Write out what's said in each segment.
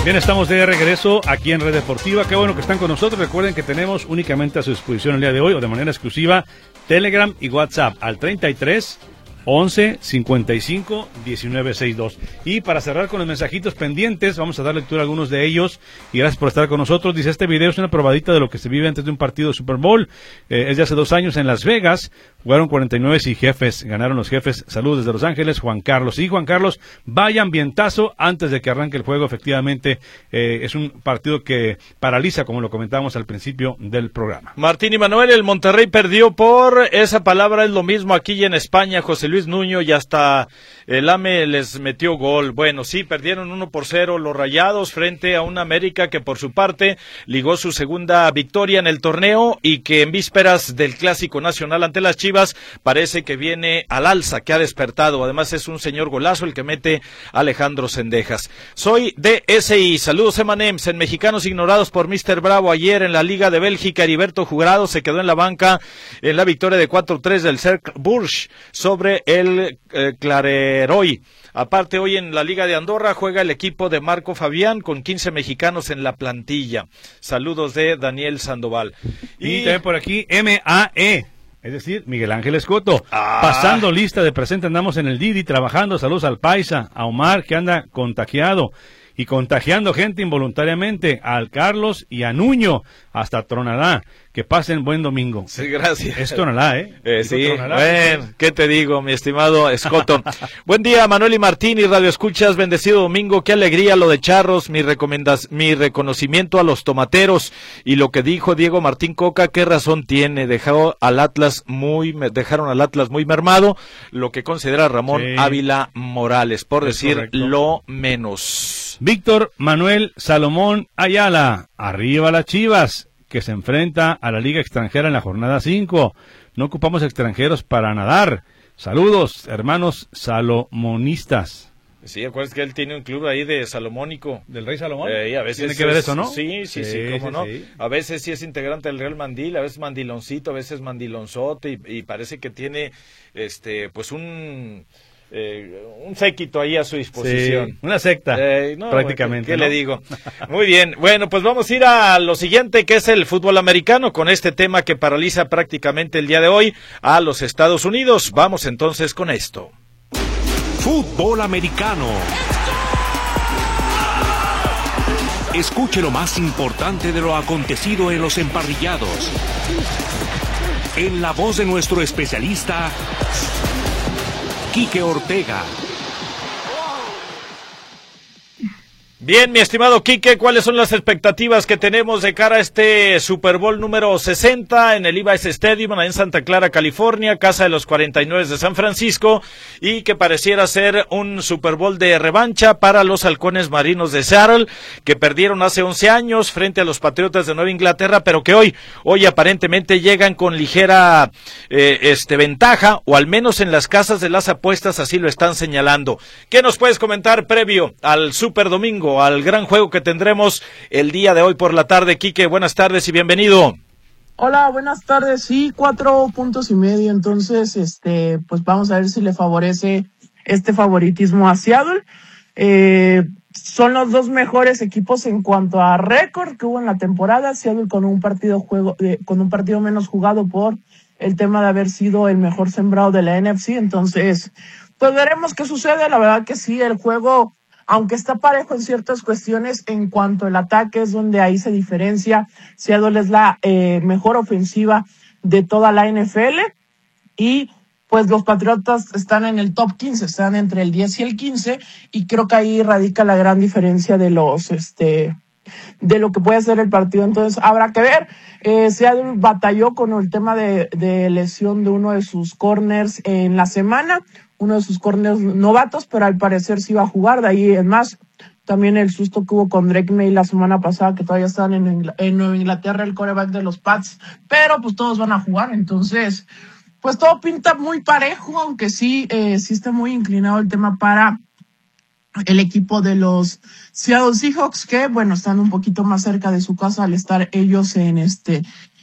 Bien, estamos de regreso aquí en Red Deportiva. Qué bueno que están con nosotros. Recuerden que tenemos únicamente a su disposición el día de hoy o de manera exclusiva Telegram y WhatsApp al 33 11 55 19 62. Y para cerrar con los mensajitos pendientes, vamos a dar lectura a algunos de ellos. Y gracias por estar con nosotros. Dice, este video es una probadita de lo que se vive antes de un partido de Super Bowl. Es de hace 2 años en Las Vegas. Jugaron 49 y Jefes. Ganaron los Jefes. Saludos desde Los Ángeles, Juan Carlos. Y Juan Carlos, vaya ambientazo antes de que arranque el juego. Efectivamente, es un partido que paraliza, como lo comentábamos al principio del programa. Martín y Manuel, el Monterrey perdió por esa palabra, es lo mismo aquí y en España. José Luis Nuño y hasta el AME les metió gol. Bueno, sí, perdieron 1-0 los Rayados frente a una América que por su parte ligó su segunda victoria en el torneo y que en vísperas del Clásico Nacional ante las Chivas parece que viene al alza, que ha despertado. Además es un señor golazo el que mete Alejandro Cendejas. Soy DSI, saludos Emanems. En Mexicanos Ignorados por Mr. Bravo, ayer en la Liga de Bélgica, Heriberto Jurado se quedó en la banca en la victoria de 4-3 del Cercle Bruges sobre el Clareroy. Aparte, hoy en la Liga de Andorra juega el equipo de Marco Fabián con 15 mexicanos en la plantilla. Saludos de Daniel Sandoval. Y también por aquí MAE, es decir, Miguel Ángel Escoto. Pasando lista de presente, andamos en el Didi trabajando. Saludos al Paisa, a Omar que anda contagiado y contagiando gente involuntariamente, al Carlos y a Nuño hasta Tronalá. Que pasen buen domingo. Sí, gracias. Es Tonalá, sí, Tonalá. Bueno, ¿qué te digo, mi estimado Escoto? Buen día, Manuel y Martín y Radio Escuchas, bendecido domingo, qué alegría lo de Charros, mi reconocimiento a los tomateros y lo que dijo Diego Martín Coca, qué razón tiene, dejaron al Atlas muy mermado, lo que considera Ramón Ávila Morales, por decir correcto. Lo menos. Víctor Manuel Salomón Ayala, arriba las Chivas, que se enfrenta a la Liga Extranjera en la jornada 5. No ocupamos extranjeros para nadar. Saludos, hermanos salomonistas. Sí, acuerdas que él tiene un club ahí de salomónico. ¿Del Rey Salomón? A veces ¿Tiene que ver eso, no? Sí, cómo no. Sí. A veces sí es integrante del Real Mandil, a veces mandiloncito, a veces mandilonzote, y parece que tiene pues un séquito ahí a su disposición. Sí, una secta, prácticamente. ¿Qué le digo? Muy bien, bueno, pues vamos a ir a lo siguiente, que es el fútbol americano, con este tema que paraliza prácticamente el día de hoy a los Estados Unidos. Vamos entonces con esto. Fútbol americano. Escuche lo más importante de lo acontecido en los emparrillados. En la voz de nuestro especialista Quique Ortega. Bien, mi estimado Quique, ¿cuáles son las expectativas que tenemos de cara a este Super Bowl número 60 en el Levi's Stadium en Santa Clara, California, casa de los 49 de San Francisco, y que pareciera ser un Super Bowl de revancha para los halcones marinos de Seattle, que perdieron hace 11 años frente a los Patriotas de Nueva Inglaterra, pero que hoy aparentemente llegan con ligera ventaja, o al menos en las casas de las apuestas así lo están señalando. ¿Qué nos puedes comentar previo al Super Domingo, al gran juego que tendremos el día de hoy por la tarde? Quique, buenas tardes y bienvenido. Hola, buenas tardes. Sí, 4.5 puntos, entonces, pues vamos a ver si le favorece este favoritismo a Seattle. Son los dos mejores equipos en cuanto a récord que hubo en la temporada. Seattle con un partido menos jugado por el tema de haber sido el mejor sembrado de la NFC. Entonces, pues veremos qué sucede. La verdad que sí, el juego, aunque está parejo en ciertas cuestiones, en cuanto al ataque es donde ahí se diferencia. Seattle es la mejor ofensiva de toda la NFL y pues los Patriotas están en el top 15, están entre el 10 y el 15, y creo que ahí radica la gran diferencia de los de lo que puede ser el partido. Entonces habrá que ver. Seattle batalló con el tema de lesión de uno de sus corners en la semana, uno de sus corners novatos, pero al parecer sí va a jugar. De ahí, en más, también el susto que hubo con Drake May la semana pasada, que todavía están en Nueva Inglaterra, el quarterback de los Pats, pero pues todos van a jugar. Entonces, pues todo pinta muy parejo, aunque sí está muy inclinado el tema para el equipo de los Seattle Seahawks, que bueno, están un poquito más cerca de su casa al estar ellos en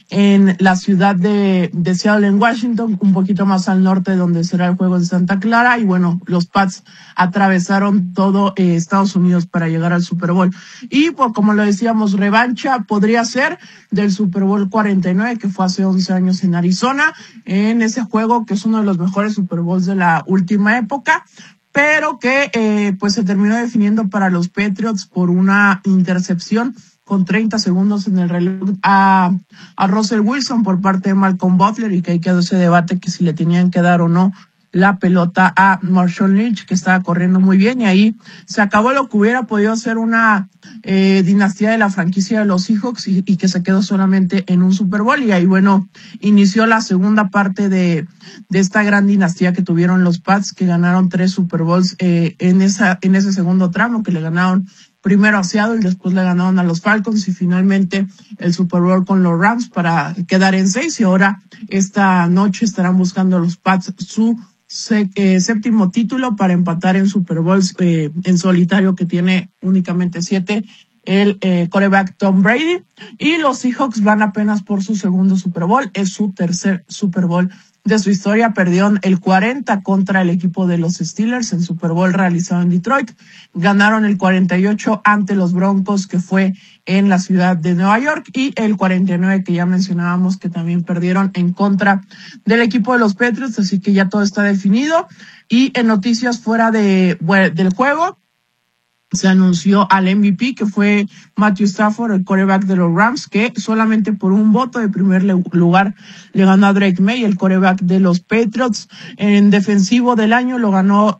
en la ciudad de Seattle, en Washington, un poquito más al norte donde será el juego en Santa Clara. Y bueno, los Pats atravesaron todo Estados Unidos para llegar al Super Bowl. Y pues, como lo decíamos, revancha podría ser del Super Bowl 49, que fue hace 11 años en Arizona, en ese juego que es uno de los mejores Super Bowls de la última época, pero que pues se terminó definiendo para los Patriots por una intercepción con 30 segundos en el reloj a Russell Wilson por parte de Malcolm Butler, y que ahí quedó ese debate que si le tenían que dar o no la pelota a Marshawn Lynch, que estaba corriendo muy bien, y ahí se acabó lo que hubiera podido ser una dinastía de la franquicia de los Seahawks y que se quedó solamente en un Super Bowl. Y ahí, bueno, inició la segunda parte de esta gran dinastía que tuvieron los Pats, que ganaron 3 Super Bowls en ese segundo tramo, que le ganaron primero a Seattle y después le ganaron a los Falcons, y finalmente el Super Bowl con los Rams para quedar en 6. Y ahora esta noche estarán buscando los Pats su séptimo título para empatar en Super Bowls en solitario, que tiene únicamente 7 el quarterback Tom Brady. Y los Seahawks van apenas por su segundo Super Bowl, es su tercer Super Bowl de su historia. Perdieron el 40 contra el equipo de los Steelers en Super Bowl realizado en Detroit. Ganaron el 48 ante los Broncos, que fue en la ciudad de Nueva York, y el 49 que ya mencionábamos, que también perdieron en contra del equipo de los Patriots. Así que ya todo está definido. Y en noticias fuera del juego, se anunció al MVP, que fue Matthew Stafford, el quarterback de los Rams, que solamente por un voto de primer lugar le ganó a Drake May, el quarterback de los Patriots. En defensivo del año lo ganó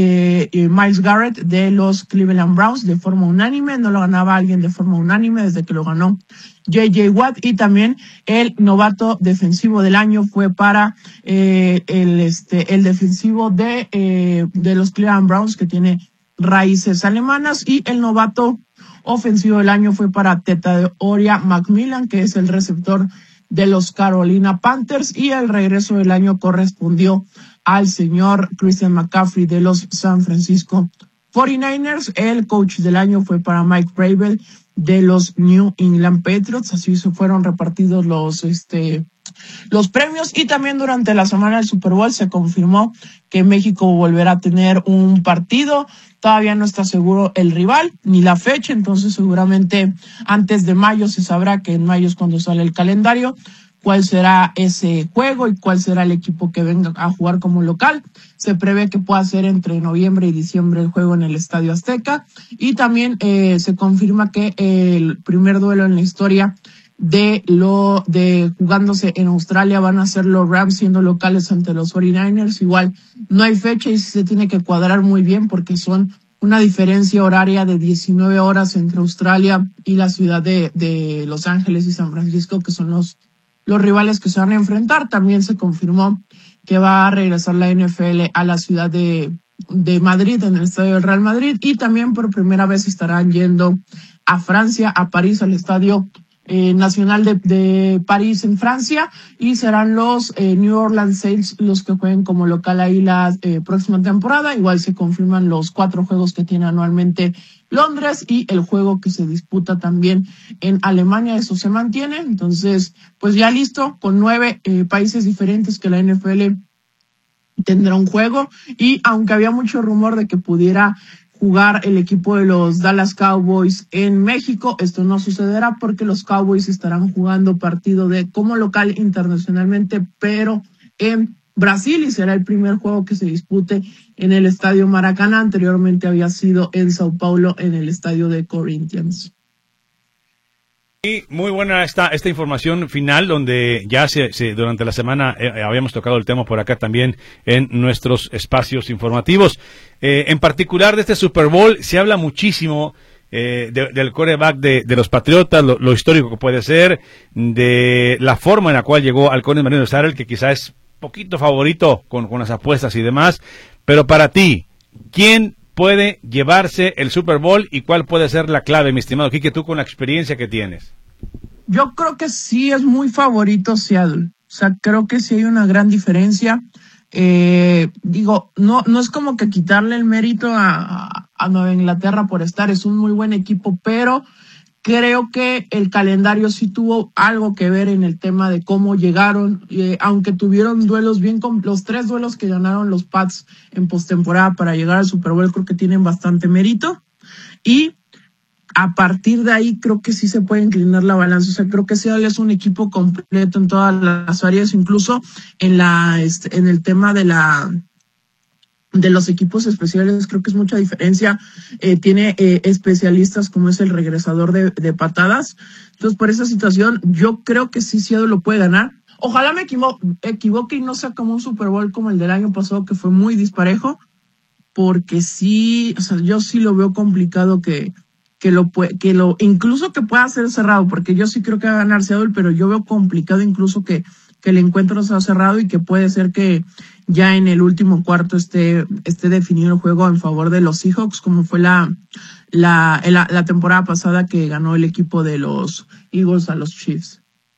Myles Garrett de los Cleveland Browns de forma unánime. No lo ganaba alguien de forma unánime desde que lo ganó J.J. Watt. Y también el novato defensivo del año fue para el defensivo de los Cleveland Browns, que tiene raíces alemanas. Y el novato ofensivo del año fue para Tetaoria Macmillan, que es el receptor de los Carolina Panthers. Y el regreso del año correspondió al señor Christian McCaffrey de los San Francisco 49ers. El coach del año fue para Mike Vrabel de los New England Patriots. Así se fueron repartidos los premios. Y también durante la semana del Super Bowl se confirmó que México volverá a tener un partido. Todavía no está seguro el rival ni la fecha, entonces seguramente antes de mayo se sabrá, que en mayo es cuando sale el calendario, cuál será ese juego y cuál será el equipo que venga a jugar como local. Se prevé que pueda ser entre noviembre y diciembre el juego en el Estadio Azteca. Y también se confirma que el primer duelo en la historia de jugándose en Australia van a ser los Rams siendo locales ante los 49ers. Igual no hay fecha y se tiene que cuadrar muy bien, porque son una diferencia horaria de 19 horas entre Australia y la ciudad de Los Ángeles y San Francisco, que son los rivales que se van a enfrentar. También se confirmó que va a regresar la NFL a la ciudad de Madrid, en el estadio del Real Madrid. Y también por primera vez estarán yendo a Francia, a París, al estadio nacional de París en Francia, y serán los New Orleans Saints los que jueguen como local ahí la próxima temporada. Igual se confirman los 4 juegos que tiene anualmente Londres y el juego que se disputa también en Alemania. Eso se mantiene. Entonces, pues ya listo, con 9 países diferentes que la NFL tendrá un juego. Y aunque había mucho rumor de que pudiera jugar el equipo de los Dallas Cowboys en México, esto no sucederá, porque los Cowboys estarán jugando partido como local internacionalmente, pero en Brasil, y será el primer juego que se dispute en el Estadio Maracaná. Anteriormente había sido en Sao Paulo, en el estadio de Corinthians. Y muy buena esta información final, donde ya durante la semana habíamos tocado el tema por acá también en nuestros espacios informativos. En particular de este Super Bowl se habla muchísimo del quarterback de los Patriotas, lo histórico que puede ser, de la forma en la cual llegó al Halcón Marino de Seattle, que quizás es poquito favorito con las apuestas y demás. Pero para ti, ¿quién puede llevarse el Super Bowl y cuál puede ser la clave, mi estimado Quique, tú con la experiencia que tienes? Yo creo que sí es muy favorito Seattle. O sea, creo que sí hay una gran diferencia. No es como que quitarle el mérito a Nueva Inglaterra por estar, es un muy buen equipo, pero Creo que el calendario sí tuvo algo que ver en el tema de cómo llegaron, aunque tuvieron duelos los 3 duelos que ganaron los Pats en postemporada para llegar al Super Bowl, creo que tienen bastante mérito. Y a partir de ahí creo que sí se puede inclinar la balanza. O sea, creo que Seattle es un equipo completo en todas las áreas, incluso en el tema de los equipos especiales. Creo que es mucha diferencia. Tiene especialistas como es el regresador de patadas. Entonces, por esa situación, yo creo que sí Seattle lo puede ganar. Ojalá me equivoque y no sea como un Super Bowl como el del año pasado, que fue muy disparejo, porque sí, o sea, yo sí lo veo complicado incluso que pueda ser cerrado, porque yo sí creo que va a ganar Seattle, pero yo veo complicado incluso que el encuentro sea cerrado y que puede ser que ya en el último cuarto esté definido el juego en favor de los Seahawks, como fue la temporada pasada que ganó el equipo de los Eagles a los Chiefs.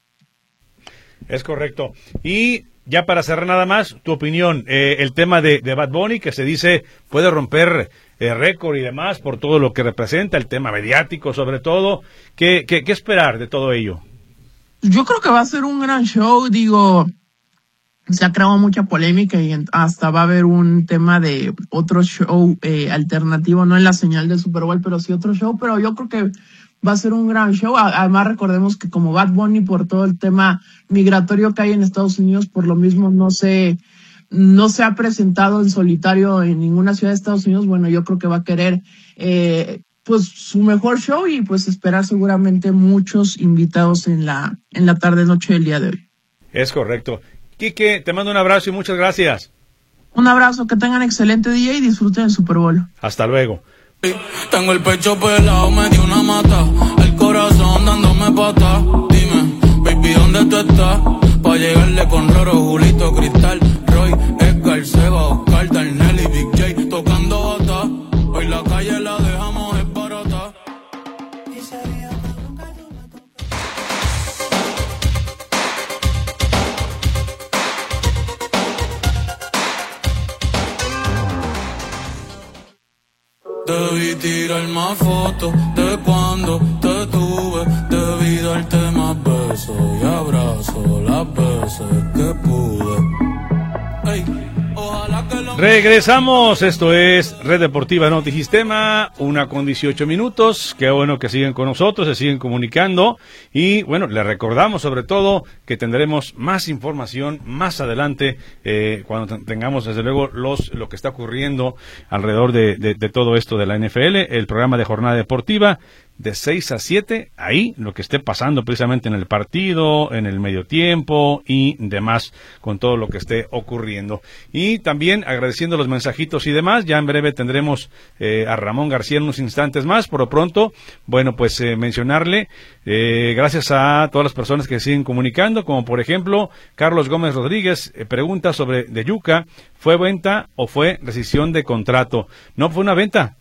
Es correcto. Y ya para cerrar nada más, tu opinión, el tema de Bad Bunny, que se dice puede romper récord y demás por todo lo que representa, el tema mediático sobre todo. ¿Qué esperar de todo ello? Yo creo que va a ser un gran show, digo, se ha creado mucha polémica y hasta va a haber un tema de otro show alternativo, no en la señal del Super Bowl, pero sí otro show, pero yo creo que va a ser un gran show. Además, recordemos que como Bad Bunny, por todo el tema migratorio que hay en Estados Unidos, por lo mismo no se ha presentado en solitario en ninguna ciudad de Estados Unidos. Bueno, yo creo que va a querer pues su mejor show y pues esperar seguramente muchos invitados en la tarde-noche del día de hoy. Es correcto. Quique, te mando un abrazo y muchas gracias. Un abrazo, que tengan excelente día y disfruten el Super Bowl. Hasta luego. Tengo el pecho pelado, me dio una mata, el corazón dándome pata. Dime, baby, ¿dónde tú estás? Pa' llegarle con Roro, Julito, Cristal, Roy, Edgar, Seba, Oscar, Darnell y Big J tocando bata. Hoy la calle la dejamos es barata. Debí tirar más fotos de cuando te tuve. Debí darte más besos y abrazos las veces que pude. Ey, ojalá que lo... Regresamos, esto es Red Deportiva Notisistema, 1:18. Qué bueno que siguen con nosotros, se siguen comunicando y bueno, les recordamos sobre todo que tendremos más información más adelante cuando tengamos desde luego lo que está ocurriendo alrededor de todo esto de la NFL, el programa de jornada deportiva de 6 a 7, ahí lo que esté pasando precisamente en el partido, en el medio tiempo y demás, con todo lo que esté ocurriendo. Y también agradeciendo los mensajitos y demás, ya en breve tendremos a Ramón García en unos instantes más. Por lo pronto, bueno, pues mencionarle, gracias a todas las personas que siguen comunicando, como por ejemplo, Carlos Gómez Rodríguez, pregunta sobre De Yuca, ¿fue venta o fue rescisión de contrato? No, fue una venta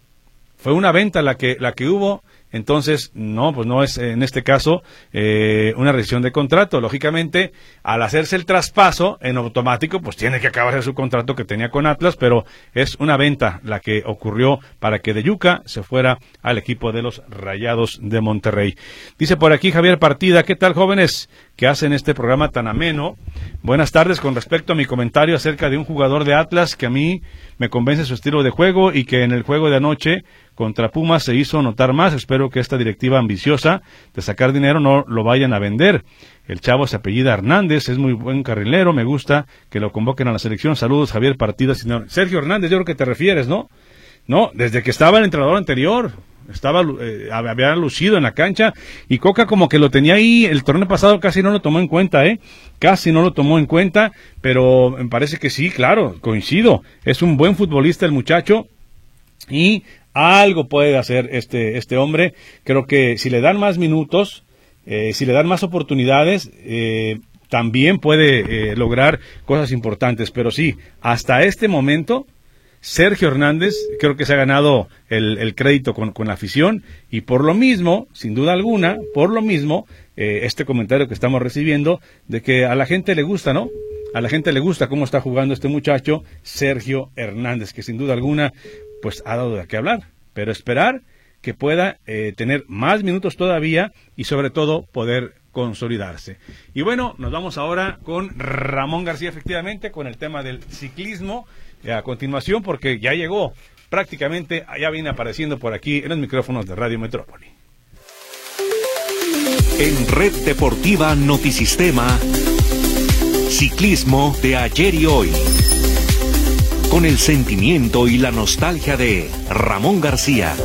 la que hubo. Entonces, no, pues no es en este caso una rescisión de contrato. Lógicamente, al hacerse el traspaso, en automático, pues tiene que acabarse su contrato que tenía con Atlas, pero es una venta la que ocurrió para que De Yuca se fuera al equipo de los Rayados de Monterrey. Dice por aquí Javier Partida, ¿qué tal, jóvenes que hacen este programa tan ameno? Buenas tardes. Con respecto a mi comentario acerca de un jugador de Atlas que a mí me convence su estilo de juego y que en el juego de anoche contra Pumas se hizo notar más. Espero que esta directiva ambiciosa de sacar dinero no lo vayan a vender. El chavo se apellida Hernández, es muy buen carrilero, me gusta que lo convoquen a la selección. Saludos, Javier Partida. Señor Sergio Hernández, yo creo que te refieres, ¿no? No, desde que estaba el entrenador anterior, había lucido en la cancha y Coca como que lo tenía ahí. El torneo pasado casi no lo tomó en cuenta, casi no lo tomó en cuenta, pero me parece que sí, claro, coincido. Es un buen futbolista el muchacho y algo puede hacer este hombre. Creo que si le dan más minutos, si le dan más oportunidades, también puede lograr cosas importantes. Pero sí, hasta este momento, Sergio Hernández creo que se ha ganado el crédito con la afición y por lo mismo, sin duda alguna, este comentario que estamos recibiendo de que a la gente le gusta, ¿no? A la gente le gusta cómo está jugando este muchacho, Sergio Hernández, que sin duda alguna pues ha dado de qué hablar, pero esperar que pueda tener más minutos todavía y sobre todo poder consolidarse. Y bueno, nos vamos ahora con Ramón García, efectivamente, con el tema del ciclismo, a continuación, porque ya llegó prácticamente, ya viene apareciendo por aquí en los micrófonos de Radio Metrópoli. En Red Deportiva Notisistema, ciclismo de ayer y hoy, con el sentimiento y la nostalgia de Ramón García.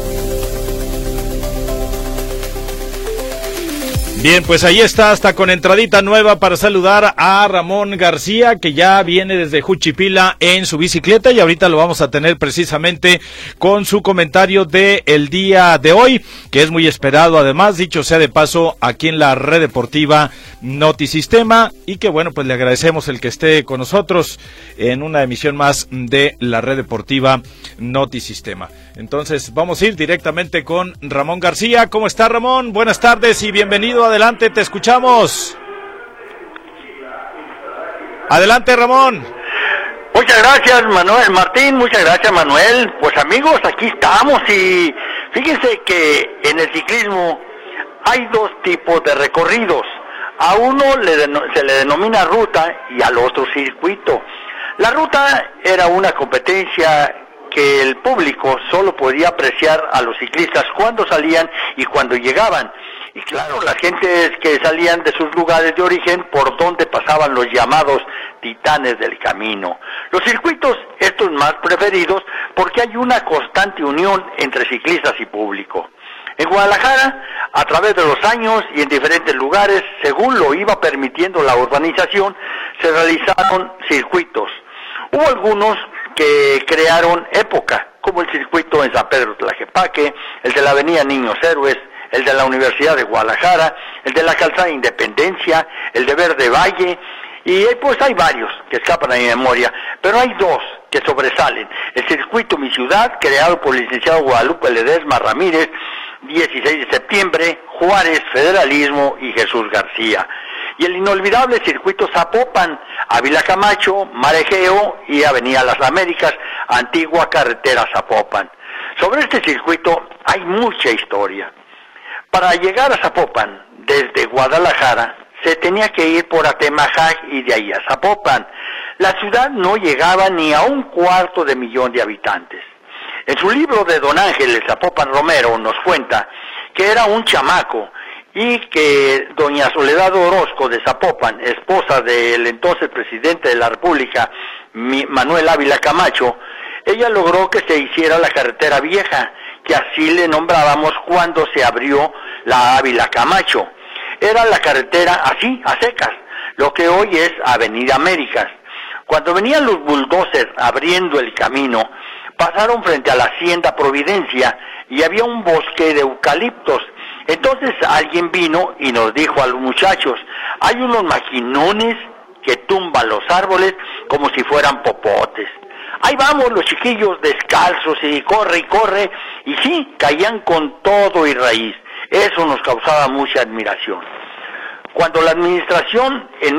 Bien, pues ahí está, hasta con entradita nueva para saludar a Ramón García, que ya viene desde Juchipila en su bicicleta, y ahorita lo vamos a tener precisamente con su comentario de el día de hoy, que es muy esperado, además, dicho sea de paso, aquí en la Red Deportiva Notisistema, y que bueno, pues le agradecemos el que esté con nosotros en una emisión más de la Red Deportiva Notisistema. Entonces, vamos a ir directamente con Ramón García. ¿Cómo está, Ramón? Buenas tardes y bienvenido. Adelante, te escuchamos. Adelante, Ramón. Muchas gracias, Manuel Martín, muchas gracias, Manuel. Pues amigos, aquí estamos, y fíjense que en el ciclismo hay dos tipos de recorridos. A uno se le denomina ruta y al otro circuito. La ruta era una competencia que el público solo podía apreciar a los ciclistas cuando salían y cuando llegaban. Y claro, las gentes que salían de sus lugares de origen por donde pasaban los llamados titanes del camino. Los circuitos, estos más preferidos, porque hay una constante unión entre ciclistas y público. En Guadalajara, a través de los años y en diferentes lugares, según lo iba permitiendo la urbanización, se realizaron circuitos. Hubo algunos que crearon época, como el circuito en San Pedro Tlaquepaque, el de la Avenida Niños Héroes, el de la Universidad de Guadalajara, el de la Calzada Independencia, el de Verde Valle, y pues hay varios que escapan a mi memoria, pero hay dos que sobresalen. El circuito Mi Ciudad, creado por el licenciado Guadalupe Ledesma Ramírez, 16 de septiembre, Juárez, Federalismo y Jesús García. Y el inolvidable circuito Zapopan, Ávila Camacho, Marejeo y Avenida Las Américas, antigua carretera Zapopan. Sobre este circuito hay mucha historia. Para llegar a Zapopan, desde Guadalajara, se tenía que ir por Atemajac y de ahí a Zapopan. La ciudad no llegaba ni a 250,000 de habitantes. En su libro de Don Ángel Zapopan Romero nos cuenta que era un chamaco y que doña Soledad Orozco de Zapopan, esposa del entonces presidente de la República, Manuel Ávila Camacho, ella logró que se hiciera la carretera vieja, que así le nombrábamos cuando se abrió la Ávila Camacho. Era la carretera así, a secas, lo que hoy es Avenida Américas. Cuando venían los bulldozers abriendo el camino, pasaron frente a la Hacienda Providencia y había un bosque de eucaliptos. Entonces alguien vino y nos dijo a los muchachos, hay unos maquinones que tumban los árboles como si fueran popotes. Ahí vamos los chiquillos descalzos y corre, y sí, caían con todo y raíz. Eso nos causaba mucha admiración. Cuando la administración en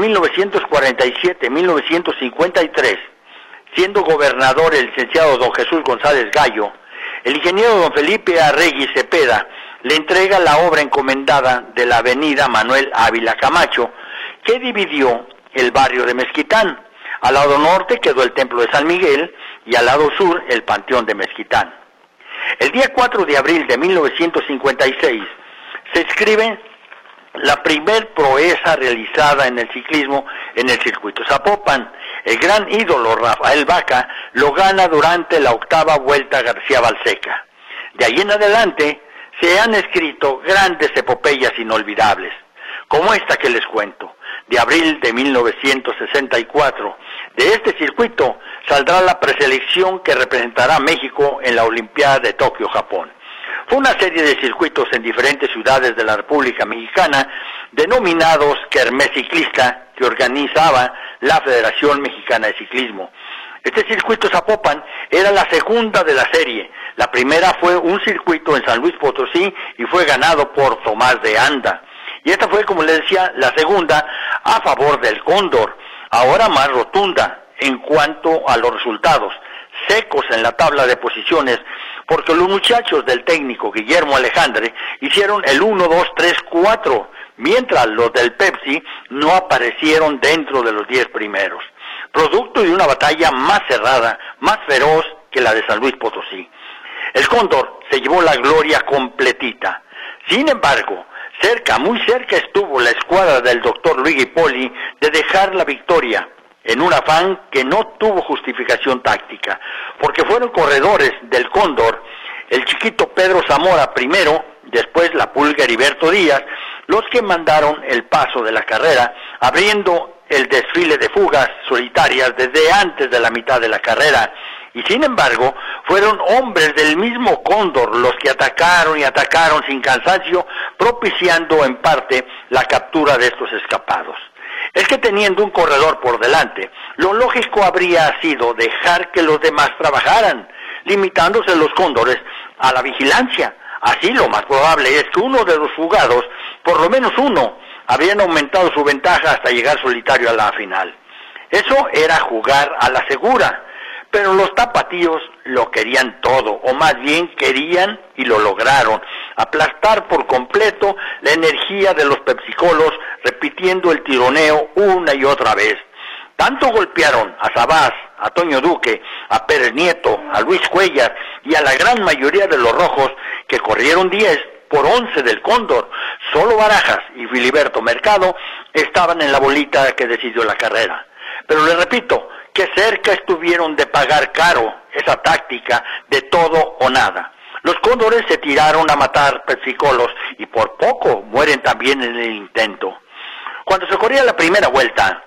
1947-1953, siendo gobernador el licenciado don Jesús González Gallo, el ingeniero don Felipe Arregui Cepeda le entrega la obra encomendada de la avenida Manuel Ávila Camacho, que dividió el barrio de Mezquitán. Al lado norte quedó el Templo de San Miguel y al lado sur el Panteón de Mezquitán. El día 4 de abril de 1956 se escribe la primer proeza realizada en el ciclismo en el circuito Zapopan. El gran ídolo Rafael Vaca lo gana durante la 8ª Vuelta García Balseca. De ahí en adelante se han escrito grandes epopeyas inolvidables, como esta que les cuento, de abril de 1964. De este circuito saldrá la preselección que representará a México en la Olimpiada de Tokio, Japón. Fue una serie de circuitos en diferentes ciudades de la República Mexicana, denominados Kermés Ciclista, que organizaba la Federación Mexicana de Ciclismo. Este circuito Zapopan era la segunda de la serie. La primera fue un circuito en San Luis Potosí y fue ganado por Tomás de Anda. Y esta fue, como les decía, la segunda a favor del Cóndor, ahora más rotunda en cuanto a los resultados, secos en la tabla de posiciones, porque los muchachos del técnico Guillermo Alejandre hicieron el 1-2-3-4, mientras los del Pepsi no aparecieron dentro de los 10 primeros, producto de una batalla más cerrada, más feroz que la de San Luis Potosí. El Cóndor se llevó la gloria completita. Sin embargo, muy cerca estuvo la escuadra del doctor Luigi Poli de dejar la victoria, en un afán que no tuvo justificación táctica, porque fueron corredores del Cóndor, el chiquito Pedro Zamora primero, después la Pulga Heriberto Díaz, los que mandaron el paso de la carrera, abriendo el desfile de fugas solitarias desde antes de la mitad de la carrera, y sin embargo, fueron hombres del mismo Cóndor los que atacaron y atacaron sin cansancio, propiciando en parte la captura de estos escapados. Es que teniendo un corredor por delante, lo lógico habría sido dejar que los demás trabajaran, limitándose los cóndores a la vigilancia. Así lo más probable es que uno de los fugados, por lo menos uno, habrían aumentado su ventaja hasta llegar solitario a la final. Eso era jugar a la segura, pero los tapatíos lo querían todo, o más bien querían y lo lograron, aplastar por completo la energía de los pepsicolos, repitiendo el tironeo una y otra vez. Tanto golpearon a Sabás, a Toño Duque, a Pérez Nieto, a Luis Cuellar y a la gran mayoría de los rojos, que corrieron 10 por 11 del Cóndor. Solo Barajas y Filiberto Mercado estaban en la bolita que decidió la carrera. Pero les repito, que cerca estuvieron de pagar caro esa táctica de todo o nada. Los cóndores se tiraron a matar pepsicolos y por poco mueren también en el intento. Cuando se corría la primera vuelta,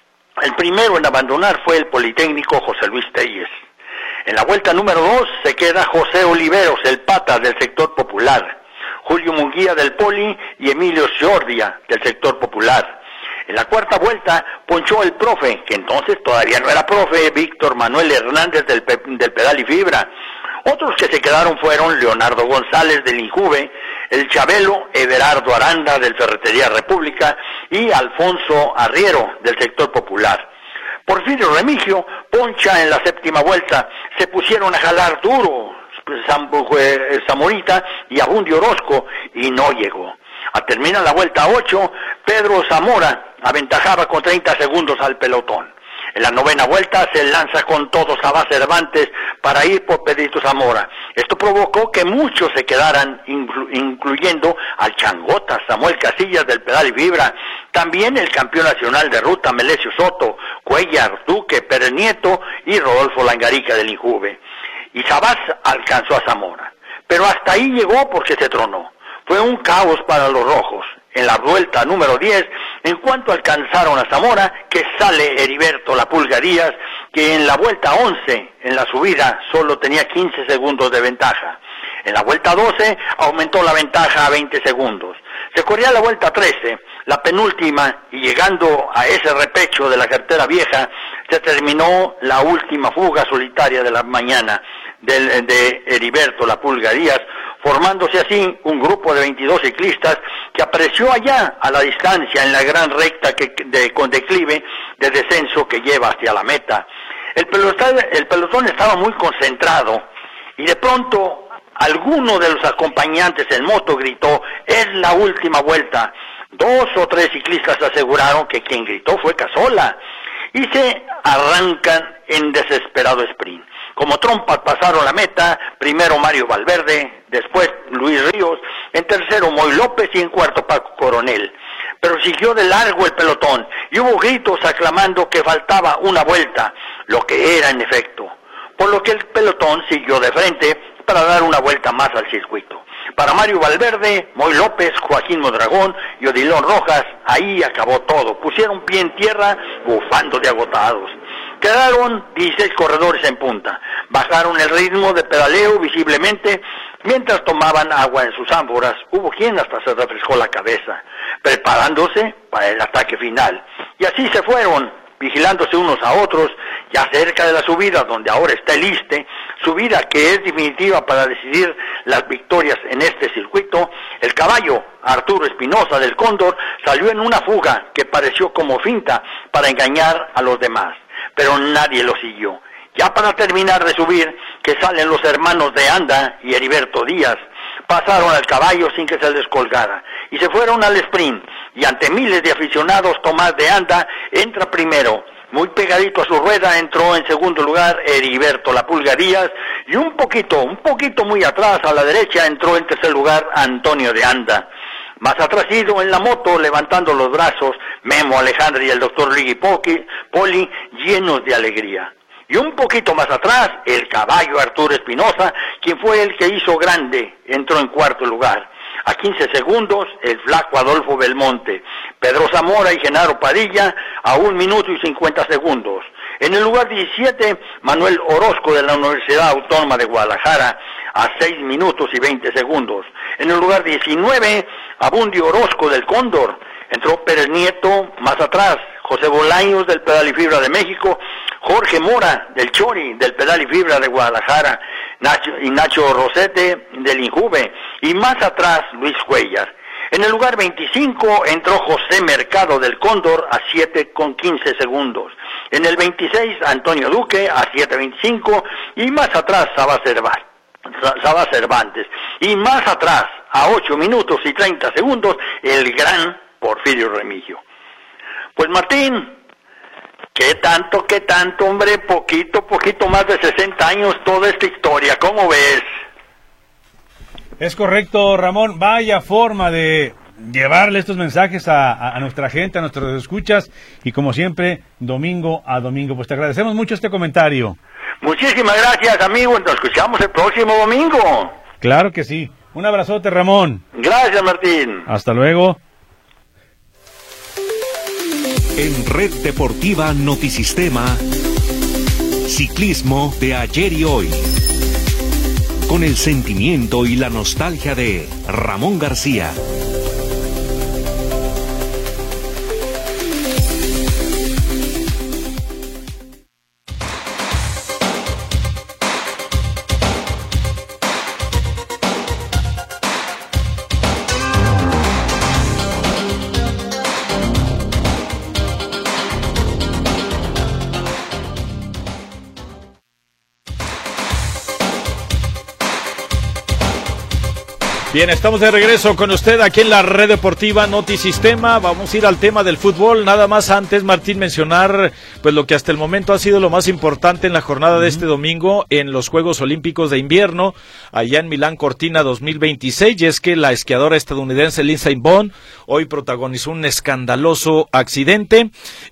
el primero en abandonar fue el Politécnico José Luis Telles. En la vuelta número 2 se queda José Oliveros, el pata del sector popular, Julio Munguía del Poli y Emilio Ciordia del sector popular. En la cuarta vuelta ponchó el profe, que entonces todavía no era profe, Víctor Manuel Hernández del Pedal y Fibra. Otros que se quedaron fueron Leonardo González del Injuve, el Chabelo Everardo Aranda del Ferretería República y Alfonso Arriero del sector popular. Porfirio Remigio poncha en la séptima vuelta, se pusieron a jalar duro Zamorita y Abundio Orozco y no llegó. Al terminar la vuelta 8, Pedro Zamora aventajaba con 30 segundos al pelotón. En la novena vuelta se lanza con todo Sabás Cervantes para ir por Pedrito Zamora. Esto provocó que muchos se quedaran, incluyendo al Changota Samuel Casillas del Pedal y Fibra, también el campeón nacional de ruta Melesio Soto, Cuellar, Duque, Pérez Nieto y Rodolfo Langarica del Injuve. Y Sabás alcanzó a Zamora, pero hasta ahí llegó porque se tronó. Fue un caos para los rojos. En la vuelta número 10, en cuanto alcanzaron a Zamora, que sale Heriberto La Pulga Díaz, que en la vuelta 11, en la subida, solo tenía 15 segundos de ventaja. En la vuelta 12, aumentó la ventaja a 20 segundos. Se corría la vuelta 13, la penúltima, y llegando a ese repecho de la carretera vieja, se terminó la última fuga solitaria de la mañana de Heriberto La Pulga Díaz, formándose así un grupo de 22 ciclistas que apareció allá a la distancia en la gran recta con declive de descenso que lleva hacia la meta. El pelotón estaba muy concentrado y de pronto alguno de los acompañantes en moto gritó: "Es la última vuelta". 2 o 3 ciclistas aseguraron que quien gritó fue Casola y se arrancan en desesperado sprint. Como trompas pasaron la meta, primero Mario Valverde, después Luis Ríos, en tercero Moy López y en cuarto Paco Coronel. Pero siguió de largo el pelotón y hubo gritos aclamando que faltaba una vuelta, lo que era en efecto, por lo que el pelotón siguió de frente para dar una vuelta más al circuito. Para Mario Valverde, Moy López, Joaquín Mondragón y Odilon Rojas, ahí acabó todo. Pusieron pie en tierra, bufando de agotados. Quedaron 16 corredores en punta. Bajaron el ritmo de pedaleo visiblemente mientras tomaban agua en sus ánforas. Hubo quien hasta se refrescó la cabeza, preparándose para el ataque final. Y así se fueron, vigilándose unos a otros, ya cerca de la subida donde ahora está el Iste, subida que es definitiva para decidir las victorias en este circuito. El caballo Arturo Espinosa del Cóndor salió en una fuga que pareció como finta para engañar a los demás, pero nadie lo siguió. Ya para terminar de subir, que salen los hermanos de Anda y Heriberto Díaz. Pasaron al caballo sin que se les colgara y se fueron al sprint, y ante miles de aficionados Tomás de Anda entra primero. Muy pegadito a su rueda entró en segundo lugar Heriberto La Pulga Díaz, y un poquito muy atrás a la derecha entró en tercer lugar Antonio de Anda. Más atrás ido en la moto, levantando los brazos, Memo Alejandro y el doctor Luigi Poli, llenos de alegría. Y un poquito más atrás, el caballo Arturo Espinosa, quien fue el que hizo grande, entró en cuarto lugar. A 15 segundos, el flaco Adolfo Belmonte. Pedro Zamora y Genaro Padilla, a 1 minuto y 50 segundos. En el lugar 17, Manuel Orozco de la Universidad Autónoma de Guadalajara, a 6 minutos y 20 segundos. En el lugar 19, Abundio Orozco del Cóndor. Entró Pérez Nieto, más atrás, José Bolaños del Pedal y Fibra de México, Jorge Mora del Chori del Pedal y Fibra de Guadalajara, Nacho Rosete del Injuve, y más atrás Luis Cuellar. En el lugar 25 entró José Mercado del Cóndor a 7:15 segundos. En el 26 Antonio Duque a 7:25, y más atrás Saba Cervantes. Y más atrás, a 8 minutos y 30 segundos, el gran Porfirio Remigio. Pues Martín, ¿qué tanto, hombre? Poquito más de 60 años toda esta historia, ¿cómo ves? Es correcto, Ramón. Vaya forma de llevarle estos mensajes a nuestra gente, a nuestros escuchas, y como siempre, domingo a domingo. Pues te agradecemos mucho este comentario. Muchísimas gracias, amigo. Nos escuchamos el próximo domingo. Claro que sí. Un abrazote, Ramón. Gracias, Martín. Hasta luego. En Red Deportiva Notisistema, ciclismo de ayer y hoy, con el sentimiento y la nostalgia de Ramón García. Bien, estamos de regreso con usted aquí en la Red Deportiva Notisistema. Vamos a ir al tema del fútbol. Nada más antes, Martín, mencionar pues lo que hasta el momento ha sido lo más importante en la jornada de este domingo en los Juegos Olímpicos de Invierno allá en Milán Cortina 2026, y es que la esquiadora estadounidense Lindsey Vonn hoy protagonizó un escandaloso accidente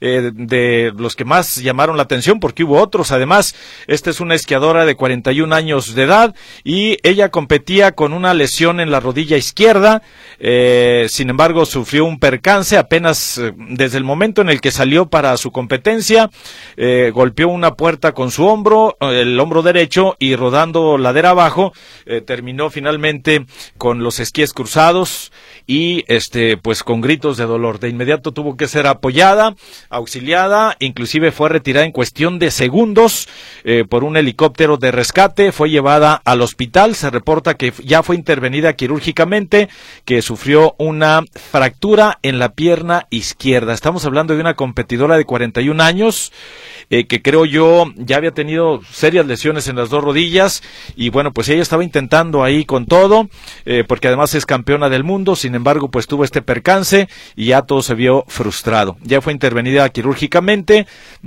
de los que más llamaron la atención, porque hubo otros. Además, esta es una esquiadora de 41 años de edad y ella competía con una lesión en la rodilla izquierda. Sin embargo, sufrió un percance apenas desde el momento en el que salió para su competencia. Golpeó una puerta con su hombro, el hombro derecho, y rodando ladera abajo terminó finalmente con los esquíes cruzados y pues con gritos de dolor. De inmediato tuvo que ser apoyada, auxiliada, inclusive fue retirada en cuestión de segundos por un helicóptero de rescate. Fue llevada al hospital. Se reporta que ya fue intervenida quirúrgicamente, que sufrió una fractura en la pierna izquierda. Estamos hablando de una competidora de 41 años que creo yo ya había tenido serias lesiones en las dos rodillas, y bueno, pues ella estaba intentando ahí con todo, porque además es campeona del mundo. Sin embargo, pues tuvo este percance y ya todo se vio frustrado. Ya fue intervenida quirúrgicamente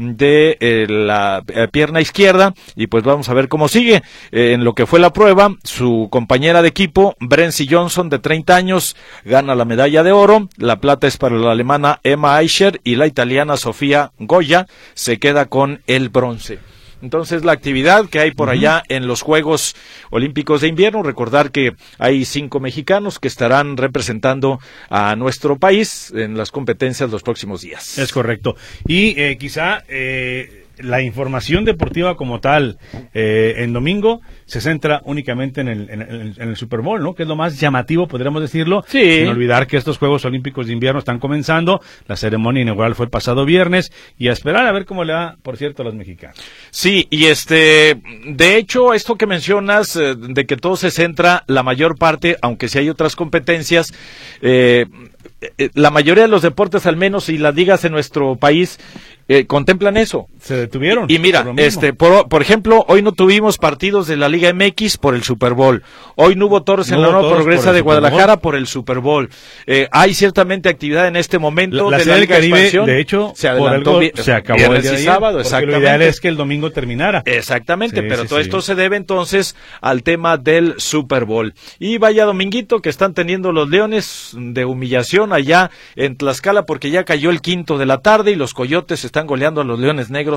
de la pierna izquierda, y pues vamos a ver cómo sigue. En lo que fue la prueba, su compañera de equipo, Brency Johnson, de 30 años, gana la medalla de oro. La plata es para la alemana Emma Eicher, y la italiana Sofía Goya se queda con el bronce. Entonces, la actividad que hay por allá en los Juegos Olímpicos de Invierno. Recordar que hay 5 mexicanos que estarán representando a nuestro país en las competencias los próximos días. Es correcto. Y quizá la información deportiva como tal en domingo se centra únicamente en el Super Bowl, ¿no? Que es lo más llamativo, podríamos decirlo. Sí. Sin olvidar que estos Juegos Olímpicos de Invierno están comenzando. La ceremonia inaugural fue el pasado viernes, y a esperar a ver cómo le va, por cierto, a los mexicanos. Sí, y de hecho, esto que mencionas, de que todo se centra, la mayor parte, aunque sí hay otras competencias, la mayoría de los deportes, al menos, y las ligas en nuestro país, contemplan eso. Se detuvieron. Y mira, por ejemplo, hoy no tuvimos partidos de la Liga MX por el Super Bowl. Hoy no hubo toros en la Nueva Progresa de Guadalajara por el Super Bowl. Hay ciertamente actividad en este momento la de la Liga de Expansión. De hecho, se adelantó, se acabó viernes el y sábado, exactamente. Lo ideal es que el domingo terminara. Exactamente, pero todo esto se debe entonces al tema del Super Bowl. Y vaya dominguito que están teniendo los Leones de humillación allá en Tlaxcala, porque ya cayó el 5 de la tarde y los Coyotes están goleando a los Leones Negros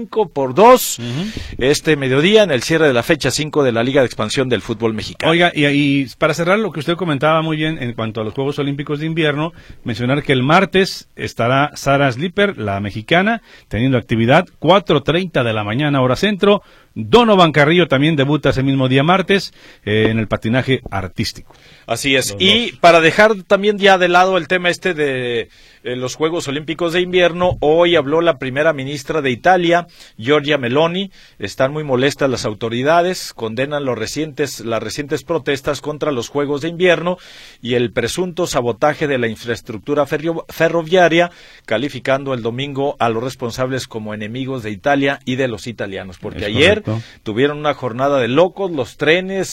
5-2 este mediodía en el cierre de la fecha 5 de la Liga de Expansión del fútbol mexicano. Oiga, y para cerrar lo que usted comentaba muy bien en cuanto a los Juegos Olímpicos de Invierno, mencionar que el martes estará Sara Slipper, la mexicana, teniendo actividad 4:30 de la mañana hora centro. Donovan Carrillo también debuta ese mismo día martes en el patinaje artístico. Así es, y para dejar también ya de lado el tema de los Juegos Olímpicos de Invierno, hoy habló la primera ministra de Italia, Giorgia Meloni. Están muy molestas las autoridades, condenan las recientes protestas contra los Juegos de Invierno y el presunto sabotaje de la infraestructura ferroviaria, calificando el domingo a los responsables como enemigos de Italia y de los italianos, porque ayer tuvieron una jornada de locos, los trenes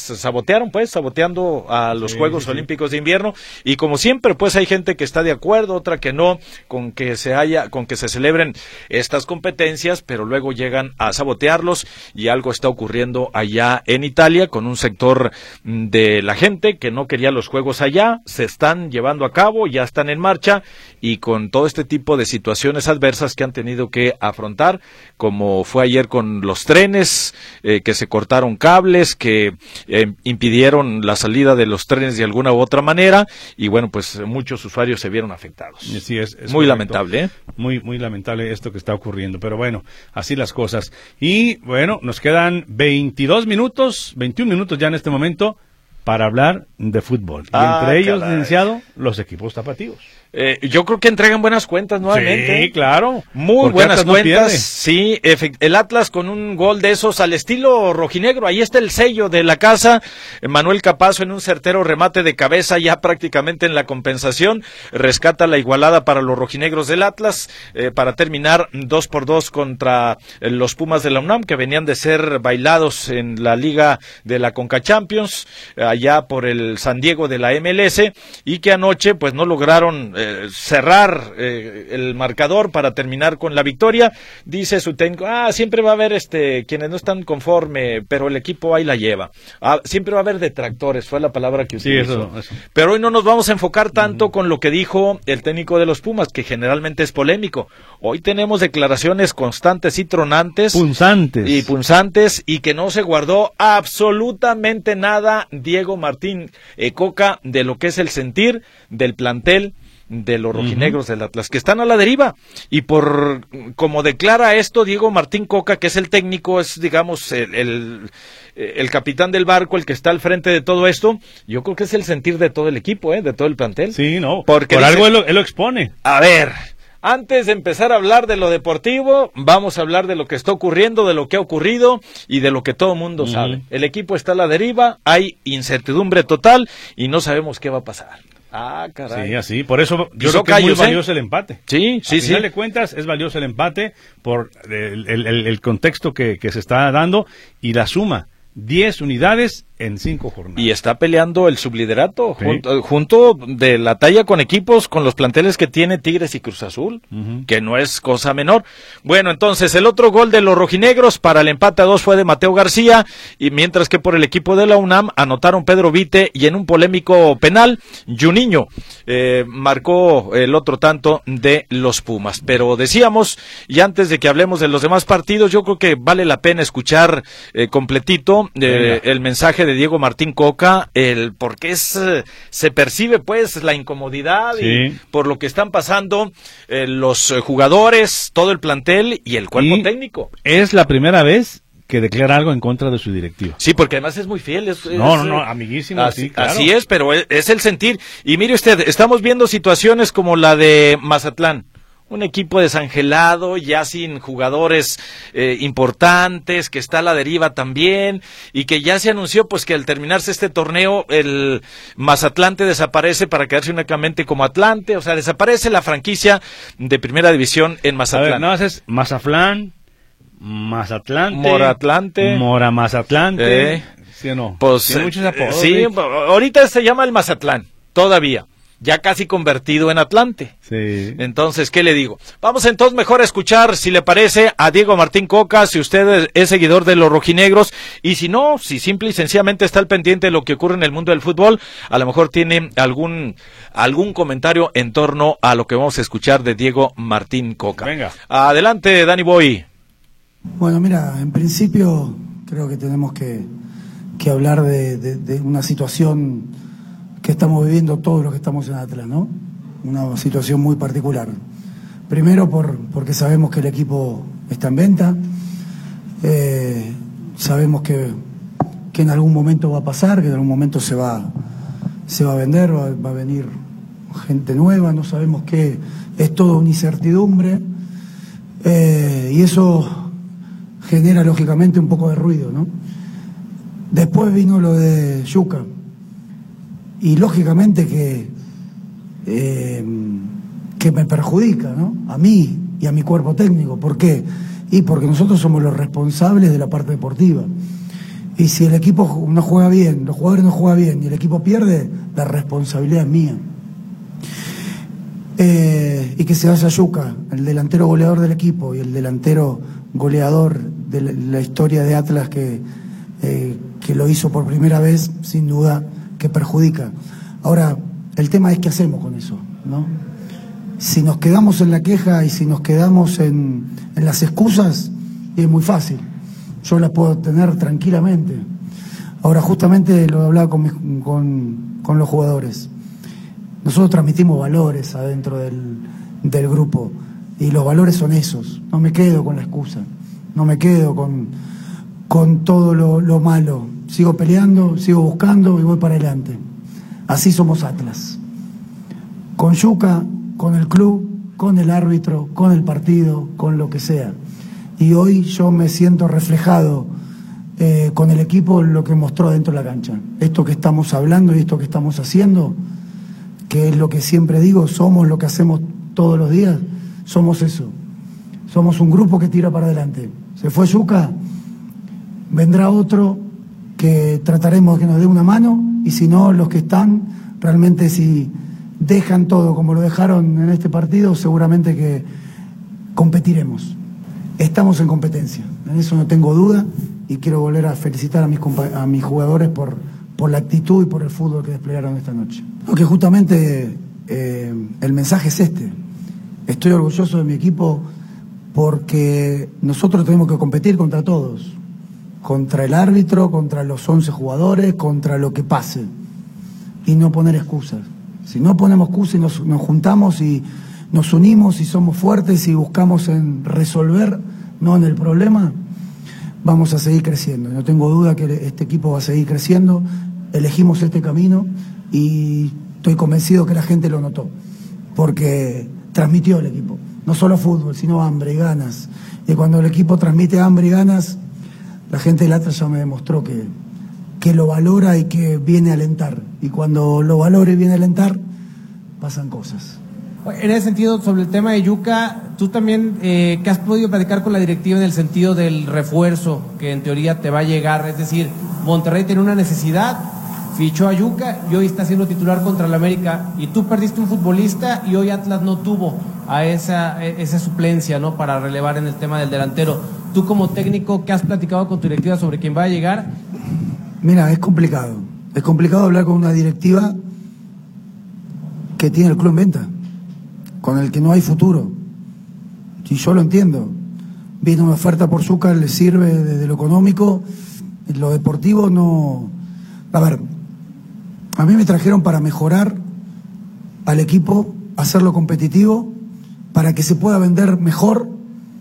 saboteando a los Juegos Olímpicos de Invierno, y como siempre pues hay gente que está de acuerdo, otra que no, con que se celebren estas competencias, pero luego llegan a sabotearlos, y algo está ocurriendo allá en Italia con un sector de la gente que no quería los juegos allá. Se están llevando a cabo, ya están en marcha, y con todo este tipo de situaciones adversas que han tenido que afrontar, como fue ayer con los trenes, que se cortaron cables, que impidieron la salida de los trenes de alguna u otra manera, y bueno, pues muchos usuarios se vieron afectados. Sí, es muy correcto. Lamentable, Muy lamentable esto que está ocurriendo, pero bueno, así las cosas. Y bueno, nos quedan 21 minutos ya en este momento para hablar de fútbol. Y entre ellos, licenciado, los equipos tapatíos. Yo creo que entregan buenas cuentas nuevamente. Sí, claro. Muy buenas cuentas. Sí, el Atlas con un gol de esos al estilo rojinegro. Ahí está el sello de la casa. Manuel Capazo en un certero remate de cabeza ya prácticamente en la compensación. Rescata la igualada para los rojinegros del Atlas para terminar 2-2 contra los Pumas de la UNAM, que venían de ser bailados en la Liga de la Conca Champions, allá por el San Diego de la MLS, y que anoche pues no lograron cerrar el marcador para terminar con la victoria. Dice su técnico, siempre va a haber quienes no están conforme, pero el equipo ahí la lleva. Siempre va a haber detractores, fue la palabra que utilizó. Sí, eso. Pero hoy no nos vamos a enfocar tanto con lo que dijo el técnico de los Pumas, que generalmente es polémico. Hoy tenemos declaraciones constantes y tronantes. Punzantes, y que no se guardó absolutamente nada Diego Martín Coca de lo que es el sentir del plantel de los rojinegros del Atlas, que están a la deriva, y por como declara esto Diego Martín Coca, que es el técnico, es digamos el capitán del barco, el que está al frente de todo esto, yo creo que es el sentir de todo el equipo, de todo el plantel. Sí, no, porque por algo él lo expone. A ver, antes de empezar a hablar de lo deportivo, vamos a hablar de lo que está ocurriendo, de lo que ha ocurrido y de lo que todo el mundo sabe. El equipo está a la deriva, hay incertidumbre total y no sabemos qué va a pasar. Caray. Sí, así. Por eso yo creo que es muy valioso el empate. Sí. Al final de cuentas es valioso el empate por el contexto que se está dando y la suma. 10 unidades en 5 jornadas. Y está peleando el subliderato, junto de la talla con equipos, con los planteles que tiene Tigres y Cruz Azul, que no es cosa menor. Bueno, entonces el otro gol de los rojinegros para el empate a 2 fue de Mateo García, y mientras que por el equipo de la UNAM anotaron Pedro Vite, y en un polémico penal, Juninho marcó el otro tanto de los Pumas. Pero decíamos, y antes de que hablemos de los demás partidos, yo creo que vale la pena escuchar completito el mensaje de Diego Martín Coca, por qué se percibe pues la incomodidad y por lo que están pasando los jugadores, todo el plantel y el cuerpo técnico. Es la primera vez que declara algo en contra de su directivo. Sí, porque además es muy fiel. No, amiguísimo. Así, claro. Así es, pero es el sentir. Y mire usted, estamos viendo situaciones como la de Mazatlán. un equipo desangelado, ya sin jugadores importantes, que está a la deriva también, y que ya se anunció pues que al terminarse este torneo el Mazatlante desaparece para quedarse únicamente como Atlante, o sea, desaparece la franquicia de primera división en Mazatlán. A ver, no haces Mazatlán, Mazatlante, Moratlante, Mora Mazatlante, ¿sí o no? Pues, tiene muchos apodos. sí, Rick. ahorita se llama el Mazatlán, todavía. Ya casi convertido en Atlante. Sí. Entonces, ¿qué le digo? Vamos entonces mejor a escuchar, si le parece, a Diego Martín Coca, si usted es seguidor de los rojinegros, y si no, si simple y sencillamente está al pendiente de lo que ocurre en el mundo del fútbol, a lo mejor tiene algún comentario en torno a lo que vamos a escuchar de Diego Martín Coca. Venga. Adelante, Danny Boy. Bueno, mira, en principio creo que tenemos que hablar de una situación que estamos viviendo todos los que estamos en Atlas, ¿no? Una situación muy particular. Primero porque sabemos que el equipo está en venta, sabemos que en algún momento va a pasar, que en algún momento se va a vender, va a venir gente nueva, no sabemos qué, es todo una incertidumbre, y eso genera lógicamente un poco de ruido, ¿no? Después vino lo de Yuka. Y lógicamente que me perjudica, ¿no? A mí y a mi cuerpo técnico. ¿Por qué? Y porque nosotros somos los responsables de la parte deportiva. Y si el equipo no juega bien, los jugadores no juegan bien y el equipo pierde, la responsabilidad es mía. Y que se vaya Yuka, el delantero goleador del equipo y el delantero goleador de la historia de Atlas que lo hizo por primera vez, sin duda que perjudica. Ahora, el tema es qué hacemos con eso, ¿no? Si nos quedamos en la queja y si nos quedamos en las excusas, es muy fácil. Yo las puedo tener tranquilamente. Ahora, justamente lo hablaba con los jugadores. Nosotros transmitimos valores adentro del grupo y los valores son esos. No me quedo con la excusa, no me quedo con todo lo malo. Sigo peleando, sigo buscando y voy para adelante. Así somos Atlas. Con Yuka, con el club, con el árbitro, con el partido, con lo que sea. Y hoy yo me siento reflejado con el equipo en lo que mostró dentro de la cancha. Esto que estamos hablando y esto que estamos haciendo, que es lo que siempre digo, somos lo que hacemos todos los días, somos eso. Somos un grupo que tira para adelante. Se fue Yuka, vendrá otro que trataremos que nos dé una mano, y si no, los que están, realmente si dejan todo como lo dejaron en este partido, seguramente que competiremos. Estamos en competencia, en eso no tengo duda, y quiero volver a felicitar a mis jugadores por la actitud y por el fútbol que desplegaron esta noche. Porque justamente el mensaje es este. Estoy orgulloso de mi equipo porque nosotros tenemos que competir contra todos. Contra el árbitro, contra los 11 jugadores, contra lo que pase. Y no poner excusas. Si no ponemos excusas y nos juntamos y nos unimos y somos fuertes y buscamos en resolver, no en el problema, vamos a seguir creciendo. No tengo duda que este equipo va a seguir creciendo. Elegimos este camino y estoy convencido que la gente lo notó. Porque transmitió el equipo. No solo fútbol, sino hambre y ganas. Y cuando el equipo transmite hambre y ganas, la gente del Atlas ya me demostró que lo valora y que viene a alentar. Y cuando lo valora y viene a alentar, pasan cosas. En ese sentido, sobre el tema de Yuka, tú también, ¿qué has podido platicar con la directiva en el sentido del refuerzo que en teoría te va a llegar? Es decir, Monterrey tiene una necesidad, fichó a Yuka y hoy está siendo titular contra el América, y tú perdiste un futbolista y hoy Atlas no tuvo a esa suplencia, ¿no?, para relevar en el tema del delantero. Tú como técnico, ¿qué has platicado con tu directiva sobre quién va a llegar? Mira, es complicado. Es complicado hablar con una directiva que tiene el club en venta, con el que no hay futuro. Y yo lo entiendo. Viene una oferta por Zúcar, le sirve desde lo económico, lo deportivo no. A ver, a mí me trajeron para mejorar al equipo, hacerlo competitivo, para que se pueda vender mejor.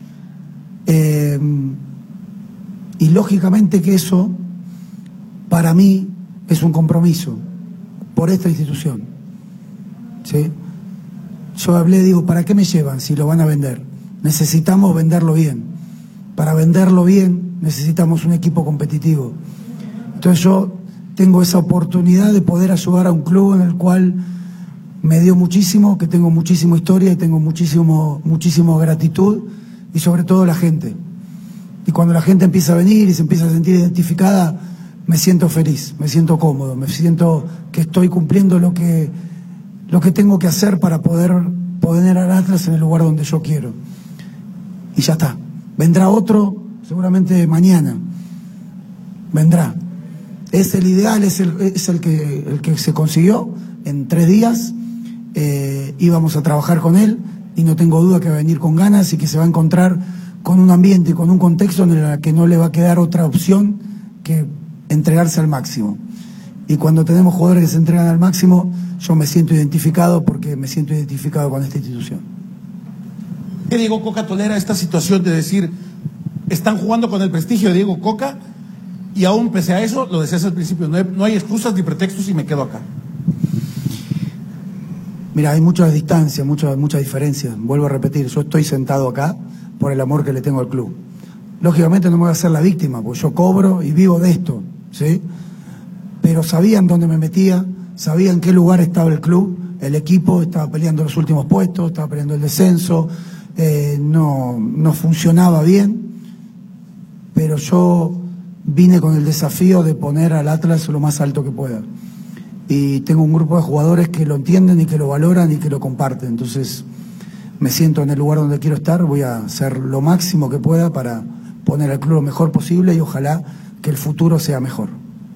Y lógicamente que eso, para mí, es un compromiso por esta institución, ¿sí? yo hablé, digo, ¿para qué me llevan si lo van a vender? Necesitamos venderlo bien. Para venderlo bien necesitamos un equipo competitivo. Entonces yo tengo esa oportunidad de poder ayudar a un club en el cual me dio muchísimo, que tengo muchísima historia y tengo muchísimo gratitud, y sobre todo la gente. Y cuando la gente empieza a venir y se empieza a sentir identificada, me siento feliz, me siento cómodo, me siento que estoy cumpliendo lo que tengo que hacer para poder poner al Atlas en el lugar donde yo quiero. Y ya está. Vendrá otro, seguramente mañana. Vendrá. Es el ideal, es el que se consiguió en 3 días. Íbamos a trabajar con él y no tengo duda que va a venir con ganas y que se va a encontrar con un ambiente y con un contexto en el que no le va a quedar otra opción que entregarse al máximo. Y cuando tenemos jugadores que se entregan al máximo, yo me siento identificado porque me siento identificado con esta institución. ¿Qué Diego Coca tolera esta situación de decir, están jugando con el prestigio de Diego Coca y aún pese a eso, lo decías al principio, no hay excusas ni pretextos y me quedo acá? Mira, hay mucha distancia, mucha diferencia. Vuelvo a repetir, yo estoy sentado acá por el amor que le tengo al club. Lógicamente no me voy a hacer la víctima, porque yo cobro y vivo de esto, ¿sí? Pero sabían dónde me metía, sabían en qué lugar estaba el club, el equipo estaba peleando los últimos puestos, estaba peleando el descenso, no funcionaba bien, pero yo vine con el desafío de poner al Atlas lo más alto que pueda. Y tengo un grupo de jugadores que lo entienden y que lo valoran y que lo comparten. Entonces me siento en el lugar donde quiero estar, voy a hacer lo máximo que pueda para poner al club lo mejor posible y ojalá que el futuro sea mejor.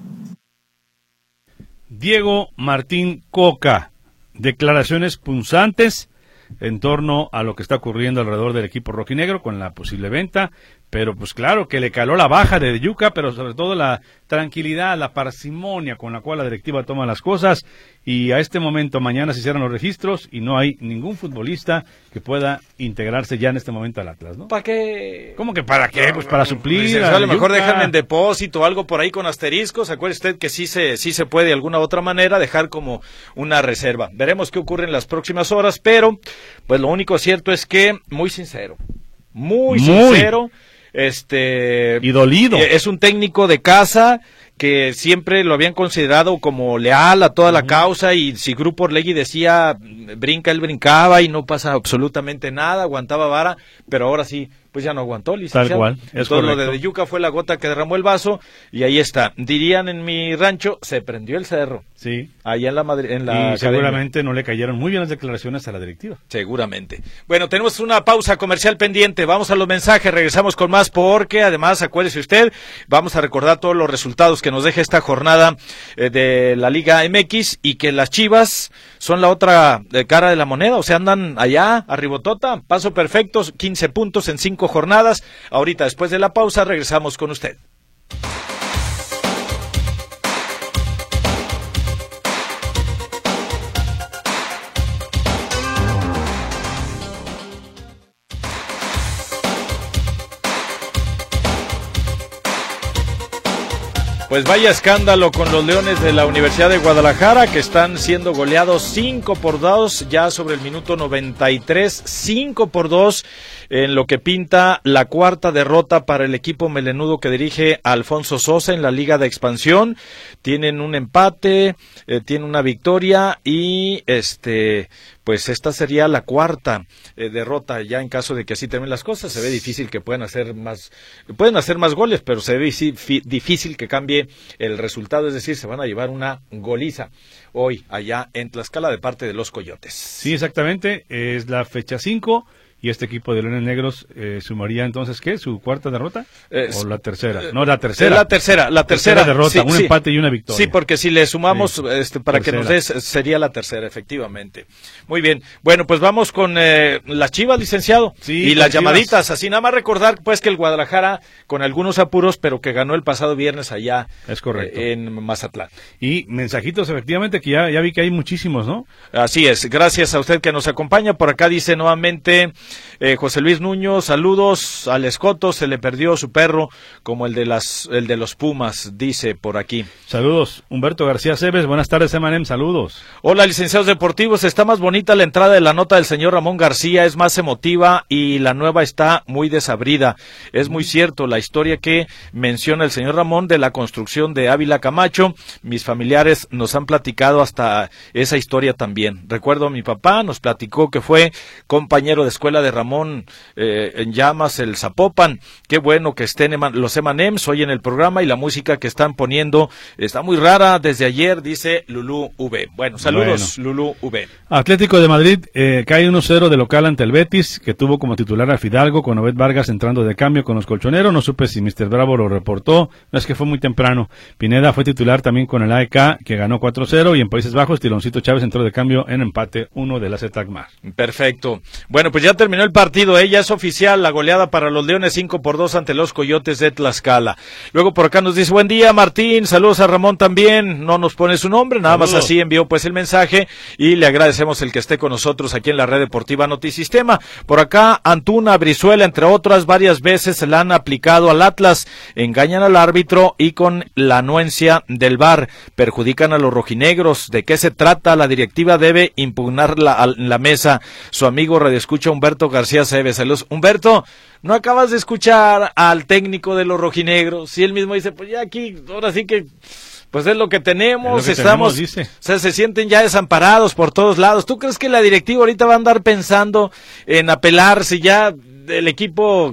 Diego Martín Coca, declaraciones punzantes en torno a lo que está ocurriendo alrededor del equipo rojinegro con la posible venta, pero pues claro que le caló la baja de Yuca, pero sobre todo la tranquilidad, la parsimonia con la cual la directiva toma las cosas, y a este momento mañana se cierran los registros y no hay ningún futbolista que pueda integrarse ya en este momento al Atlas, ¿no? ¿Para qué? ¿Cómo que para qué? Pues para suplir a lo mejor Yuca. dejan en depósito algo por ahí con asteriscos. Acuerde usted que sí se puede de alguna otra manera dejar como una reserva. Veremos qué ocurre en las próximas horas, pero pues lo único cierto es que muy sincero, muy sincero, y dolido. Es un técnico de casa que siempre lo habían considerado como leal a toda la causa, y si Grupo Orlegui decía brinca, él brincaba y no pasa absolutamente nada, aguantaba vara, pero ahora sí, pues ya no aguantó, licenciado. Tal cual, es Entonces correcto. lo de Yuca fue la gota que derramó el vaso, y ahí está. Dirían en mi rancho, se prendió el cerro. Sí. Allá en la Y seguramente no le cayeron muy bien las declaraciones a la directiva. Seguramente. Bueno, tenemos una pausa comercial pendiente. Vamos a los mensajes, regresamos con más, porque además, acuérdese usted, vamos a recordar todos los resultados que nos deja esta jornada de la Liga MX, y que las Chivas son la otra cara de la moneda, o sea, andan allá, arribotota, paso perfecto, 15 puntos en 5 jornadas. Ahorita, después de la pausa, regresamos con usted. Pues vaya escándalo con los Leones de la Universidad de Guadalajara, que están siendo goleados 5-2 ya sobre el minuto 93, 5-2 en lo que pinta la cuarta derrota para el equipo melenudo que dirige Alfonso Sosa en la Liga de Expansión. Tienen un empate, tienen una victoria y pues esta sería la cuarta derrota ya en caso de que así terminen las cosas. Se ve difícil que puedan hacer más goles, pero se ve difícil que cambie el resultado, es decir, se van a llevar una goliza hoy allá en Tlaxcala de parte de los Coyotes. Sí, exactamente, es la fecha 5. ¿Y este equipo de Leones Negros sumaría entonces qué? ¿Su cuarta derrota? ¿O la tercera? No, la tercera. La tercera derrota, sí, un empate y una victoria. Sí, porque si le sumamos para que nos des, sería la tercera, efectivamente. Muy bien. Bueno, pues vamos con las Chivas, licenciado. Sí, y las Chivas. llamaditas. Así nada más recordar pues que el Guadalajara, con algunos apuros, pero que ganó el pasado viernes allá. Es correcto. En Mazatlán. Y mensajitos, efectivamente, que ya vi que hay muchísimos, ¿no? Así es. Gracias a usted que nos acompaña. Por acá dice nuevamente José Luis Nuño, saludos al Escoto, se le perdió su perro como el de los Pumas, dice por aquí. Saludos, Humberto García Cebes, buenas tardes, Emanem, saludos. Hola, licenciados deportivos, está más bonita la entrada de la nota del señor Ramón García, es más emotiva y la nueva está muy desabrida. Es muy cierto la historia que menciona el señor Ramón de la construcción de Ávila Camacho, mis familiares nos han platicado hasta esa historia también. Recuerdo a mi papá, nos platicó que fue compañero de escuela de Ramón en Llamas, el Zapopan. Qué bueno que estén los Emanems hoy en el programa y la música que están poniendo está muy rara desde ayer, dice Lulú V. Bueno, saludos Lulú V. Atlético de Madrid cae 1-0 de local ante el Betis, que tuvo como titular a Fidalgo con Obed Vargas entrando de cambio con los colchoneros. No supe si Mr. Bravo lo reportó, no, es que fue muy temprano. Pineda fue titular también con el AEK, que ganó 4-0, y en Países Bajos Tiloncito Chávez entró de cambio en empate 1 del AZ Alkmaar. Perfecto. Bueno, pues ya terminó el partido, ya es oficial la goleada para los Leones 5-2 ante los Coyotes de Tlaxcala. Luego por acá nos dice, buen día Martín, saludos a Ramón también, no nos pone su nombre, nada más así envió pues el mensaje y le agradecemos el que esté con nosotros aquí en la red deportiva Notisistema. Por acá Antuna, Brizuela, entre otras, varias veces se la han aplicado al Atlas, engañan al árbitro y con la anuencia del VAR perjudican a los rojinegros. ¿De qué se trata? La directiva debe impugnarla a la mesa. Su amigo radioescucha Humberto García Cebes. Saludos. Humberto, ¿no acabas de escuchar al técnico de los rojinegros? Y él mismo dice, pues ya aquí, ahora sí que pues es lo que tenemos, estamos, o sea, se sienten ya desamparados por todos lados. ¿Tú crees que la directiva ahorita va a andar pensando en apelar si ya el equipo,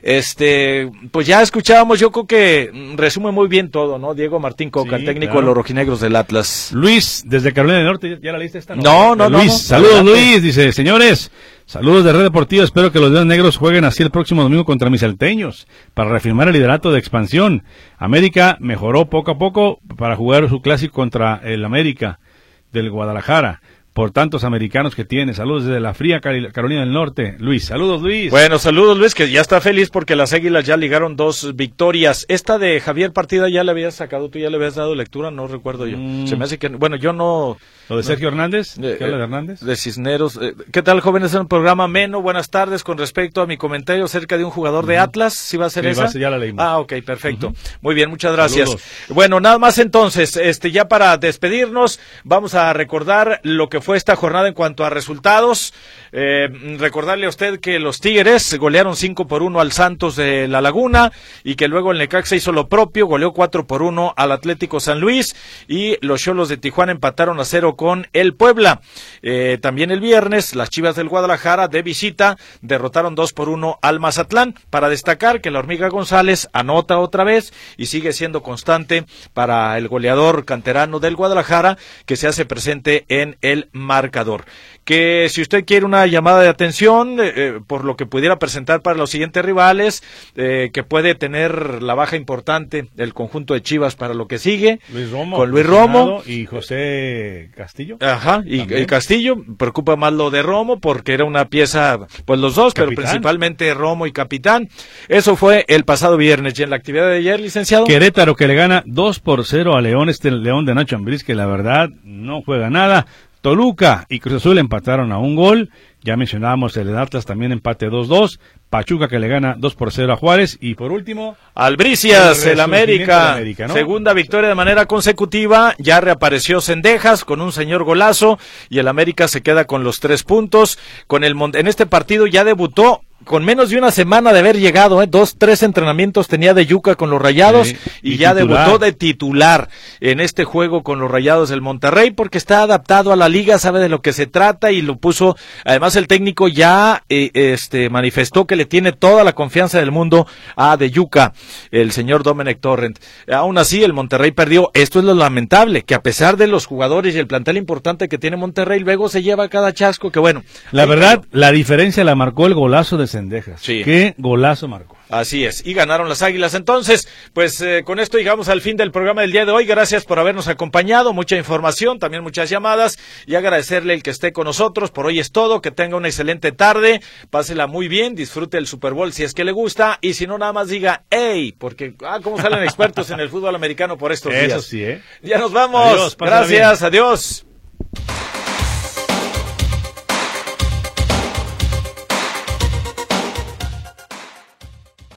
pues ya escuchábamos, yo creo que resume muy bien todo, ¿no? Diego Martín Coca, el técnico de los rojinegros del Atlas. Luis, desde Carolina del Norte, ¿ya la leíste esta? No. Luis, saludos Luis, dice, señores, saludos de Red Deportiva, espero que los Leones Negros jueguen así el próximo domingo contra mis salteños, para reafirmar el liderato de expansión. América mejoró poco a poco para jugar su clásico contra el América del Guadalajara. Por tantos americanos que tiene. Saludos desde la fría Carolina del Norte. Luis, saludos Luis. Bueno, saludos Luis, que ya está feliz porque las Águilas ya ligaron 2 victorias. Esta de Javier Partida ya le habías sacado, tú ya le habías dado lectura, no recuerdo yo. Se me hace que, bueno, yo no. ¿Lo de Sergio Hernández? ¿Qué habla de Hernández? De Cisneros. ¿Qué tal, jóvenes, en el programa Meno? Buenas tardes, con respecto a mi comentario acerca de un jugador de Atlas, ¿sí va a ser esa? Ya la leímos. Ah, ok, perfecto. Muy bien, muchas gracias. Saludos. Bueno, nada más entonces, ya para despedirnos, vamos a recordar lo que fue esta jornada en cuanto a resultados. Recordarle a usted que los Tigres golearon 5-1 al Santos de La Laguna y que luego el Necaxa hizo lo propio, goleó 4-1 al Atlético San Luis y los Xolos de Tijuana empataron a 0 con el Puebla. También el viernes las Chivas del Guadalajara de visita derrotaron 2-1 al Mazatlán. Para destacar que la Hormiga González anota otra vez y sigue siendo constante para el goleador canterano del Guadalajara que se hace presente en el marcador. Que si usted quiere una llamada de atención por lo que pudiera presentar para los siguientes rivales, que puede tener la baja importante del conjunto de Chivas para lo que sigue, con Luis Romo y José Castillo. Ajá, y Castillo, preocupa más lo de Romo porque era una pieza, pues los dos, capitán, pero principalmente Romo y capitán. Eso fue el pasado viernes. Y en la actividad de ayer, licenciado, Querétaro, que le gana 2-0 a León, León de Nacho Ambriz, que la verdad no juega nada. Toluca y Cruz Azul empataron a 1 gol. Ya mencionábamos el Atlas, también empate 2-2. Pachuca, que le gana 2-0 a Juárez. Y por último, Albricias, el América, ¿no? Segunda victoria de manera consecutiva. Ya reapareció Cendejas con un señor golazo y el América se queda con los 3 puntos. En este partido ya debutó con menos de una semana de haber llegado, 2-3 entrenamientos tenía de yuca con los Rayados, y ya debutó de titular en este juego con los Rayados del Monterrey, porque está adaptado a la liga, sabe de lo que se trata y lo puso. Además el técnico ya manifestó que le tiene toda la confianza del mundo a de yuca, el señor Domenech Torrent. Aún así el Monterrey perdió. Esto es lo lamentable, que a pesar de los jugadores y el plantel importante que tiene Monterrey, luego se lleva cada chasco, que bueno. La verdad, la diferencia la marcó el golazo de Cendejas. Sí. Qué golazo marcó. Así es, y ganaron las Águilas. Entonces, pues con esto llegamos al fin del programa del día de hoy. Gracias por habernos acompañado, mucha información, también muchas llamadas, y agradecerle el que esté con nosotros. Por hoy es todo, que tenga una excelente tarde, pásela muy bien, disfrute el Super Bowl si es que le gusta, y si no, nada más diga, ¡ey! Porque, cómo salen expertos en el fútbol americano por estos días. Eso sí, Ya nos vamos. Adiós, gracias, bien. Adiós.